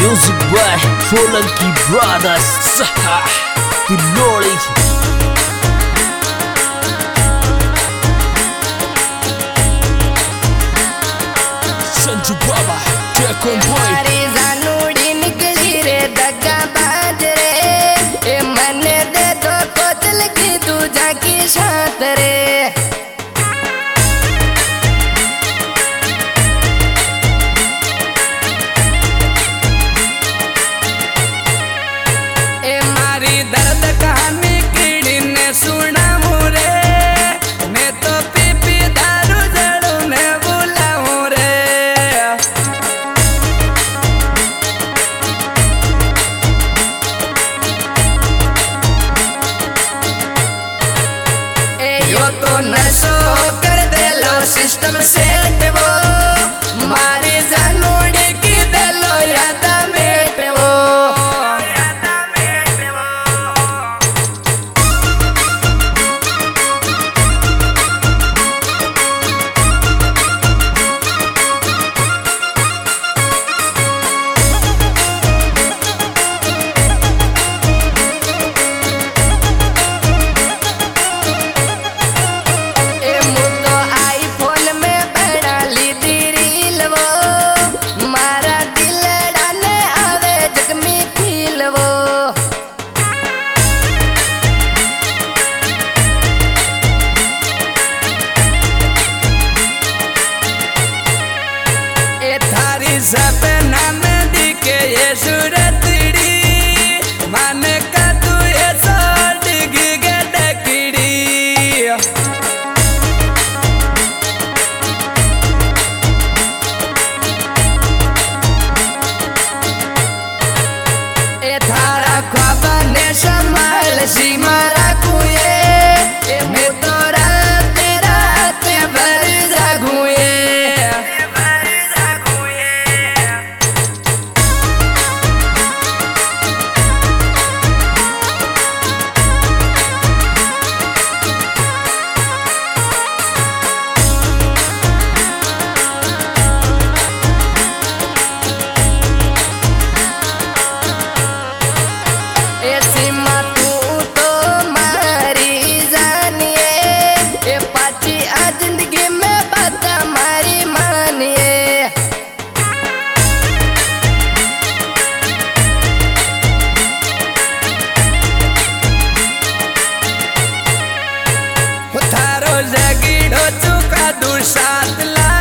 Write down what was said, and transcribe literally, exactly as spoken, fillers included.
Music by Solanki Brothers. Tiloli. Sanju Baba, take on boy. मारी जानूड़ी निकली रे दगा बाज रे, ए मने दे दो कोचल की तू जाकी साथ रे। ए मारी दर्द कहानी कीड़ी ने सुना मुरे, मैं तो पी पी दारू जड़ू ने बुलाऊं रे। ए यो तो नशो कर दे लो सिस्टम सेट वो, मारी जानूड़ी की दे लो यादा मेट वो। ए मुद्दो आईफोन में बना ली दी रील वो, मारा दिल डाने आवे जग में फील वो। ए थारी सपना में दिखे ये सूरतड़ी, माने का तू ये सोडगी के डकड़ी। ए थारा ख्वाब ने संभाल सीमा रखुए, ए मैं तो रात रात भर जागुए। ए सीमा तू तो मारी जानिए, ए पाची आ जिंदगी में बात मारी मानिए। थारो जगीड़ो चुका दू सात ला